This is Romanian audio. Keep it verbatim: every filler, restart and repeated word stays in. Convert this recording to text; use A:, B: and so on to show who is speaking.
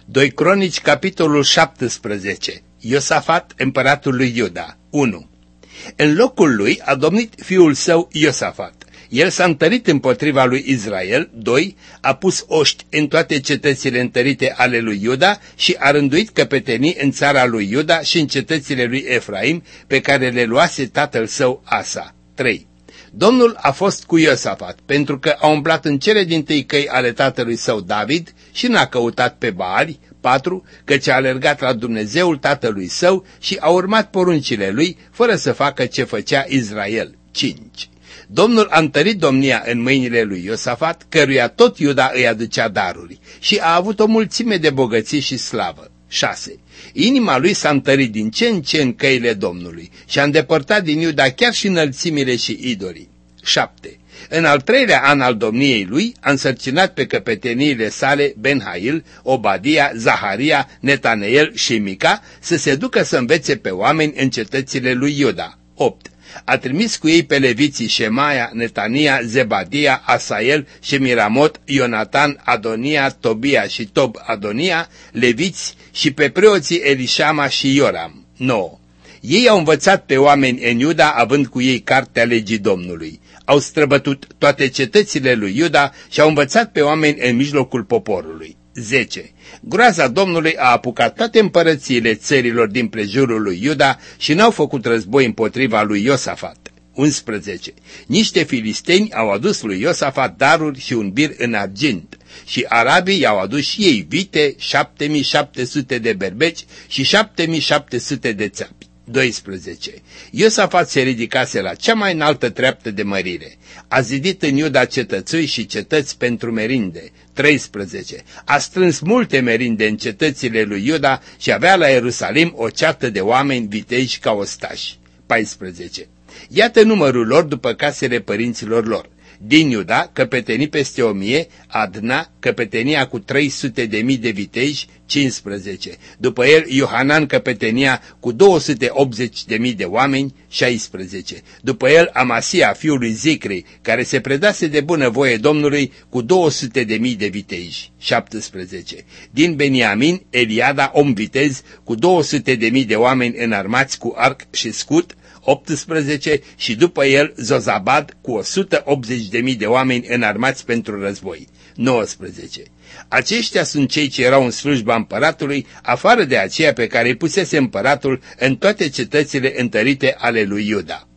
A: doi Cronici, capitolul șaptesprezece. Iosafat, împăratul lui Iuda. unu. În locul lui a domnit fiul său Iosafat. El s-a întărit împotriva lui Israel. doi. A pus oști în toate cetățile întărite ale lui Iuda și a rânduit căpetenii în țara lui Iuda și în cetățile lui Efraim, pe care le luase tatăl său Asa. trei. Domnul a fost cu Iosafat, pentru că a umblat în cele dintâi căi ale tatălui său David și n-a căutat pe Baali. patru. Căci a alergat la Dumnezeul tatălui său și a urmat poruncile lui, fără să facă ce făcea Israel. cinci. Domnul a întărit domnia în mâinile lui Iosafat, căruia tot Iuda îi aducea daruri, și a avut o mulțime de bogății și slavă. șase. Inima lui s-a întărit din ce în ce în căile Domnului și a îndepărtat din Iuda chiar și înălțimile și idolii. șapte. În al treilea an al domniei lui a însărcinat pe căpeteniile sale Benhail, Obadia, Zaharia, Netaneel și Mica să se ducă să învețe pe oameni în cetățile lui Iuda. opt. A trimis cu ei pe leviții Șemaia, Netania, Zebadia, Asael, Shemiramot, Ionatan, Adonia, Tobia și Tob Adonia, leviți, și pe preoții Elișama și Ioram. nouă. Ei au învățat pe oameni în Iuda, având cu ei cartea legii Domnului. Au străbătut toate cetățile lui Iuda și au învățat pe oameni în mijlocul poporului. zece. Groaza Domnului a apucat toate împărățiile țărilor din prejurul lui Iuda și n-au făcut război împotriva lui Iosafat. unsprezece. Niște filisteni au adus lui Iosafat daruri și un bir în argint și arabii i-au adus și ei vite, șapte mii șapte sute de berbeci și șapte mii șapte sute de țapi. doisprezece. Iosafat se ridicase la cea mai înaltă treaptă de mărire. A zidit în Iuda cetățui și cetăți pentru merinde. treisprezece. A strâns multe merinde în cetățile lui Iuda și avea la Ierusalim o ceată de oameni viteji ca ostași. paisprezece. Iată numărul lor după casele părinților lor. Din Iuda, căpetenii peste o mie, Adna, căpetenia cu trei sute de mii de viteji, cincisprezece. După el, Iohanan, căpetenia cu două sute optzeci de mii de oameni, șaisprezece. După el, Amasia, fiul lui Zicri, care se predase de bunăvoie Domnului, cu două sute de mii de viteji, șaptesprezece. Din Beniamin, Eliada, om vitez, cu două sute de mii de oameni înarmați cu arc și scut, optsprezece, și după el Zozabad cu o sută optzeci de mii de oameni înarmați pentru război. nouăsprezece. Aceștia sunt cei ce erau în slujba împăratului, afară de aceea pe care îi pusese împăratul în toate cetățile întărite ale lui Iuda.